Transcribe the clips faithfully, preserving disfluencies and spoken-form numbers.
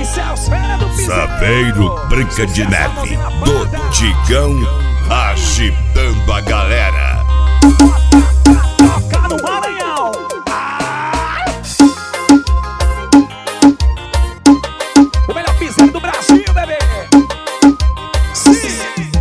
Saveiro Branca de Neve, do Digão, agitando a galera. Toca no Maranhão. O melhor piseiro do Brasil, bebê. Sim.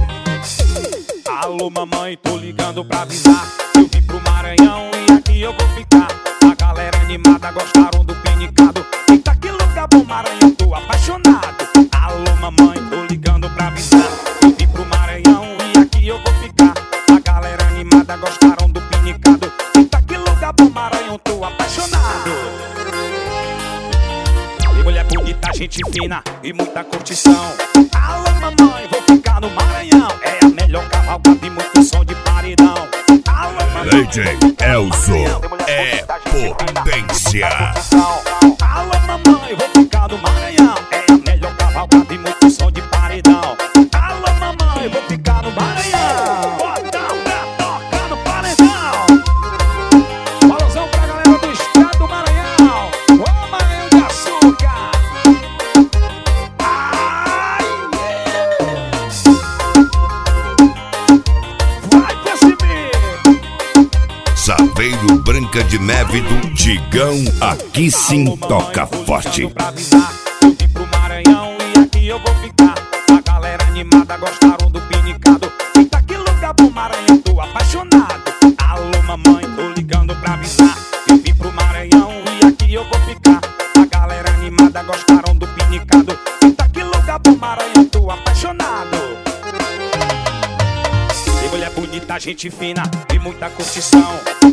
Alô, mamãe, tô ligando pra avisar. Eu vim pro Maranhão e aqui eu vou ficar. A galera animada gostaram do pinicado. Eita, que lugar bom, Maranhão, tô apaixonado. Alô, mamãe, tô ligando pra avisar. Eu vim pro Maranhão e aqui eu vou ficar. A galera animada gostaram do pinicado. Eita, que lugar bom, Maranhão, tô apaixonado. E mulher bonita, gente fina e muita curtição. Alô, mamãe, vou ficar no Maranhão. É a melhor cavalgada e muito som de paredão. Alô, mamãe, D J Elson é potência. Alô, mamãe, vou ficar no Maranhão. É a melhor cavalgada e muito som de paredão. Alô, mamãe, vou ficar no Maranhão. Bota pra tocar no paredão. Balãozão pra galera do estado do Maranhão. Ô, Maranhão de açúcar. Ai, yeah. Vai pra cima. Saveiro Branca de Neve do Digão, aqui sim toca forte. Eu vim pro Maranhão e aqui eu vou ficar. A galera animada gostaram do pinicado. Eita, que lugar bom, Maranhão, tô apaixonado. Alô, mamãe, tô ligando pra avisar. Eu vim pro Maranhão e aqui eu vou ficar. A galera animada gostaram do pinicado. Eita, que lugar bom, Maranhão, tô apaixonado. Tem mulher bonita, gente fina e muita curtição.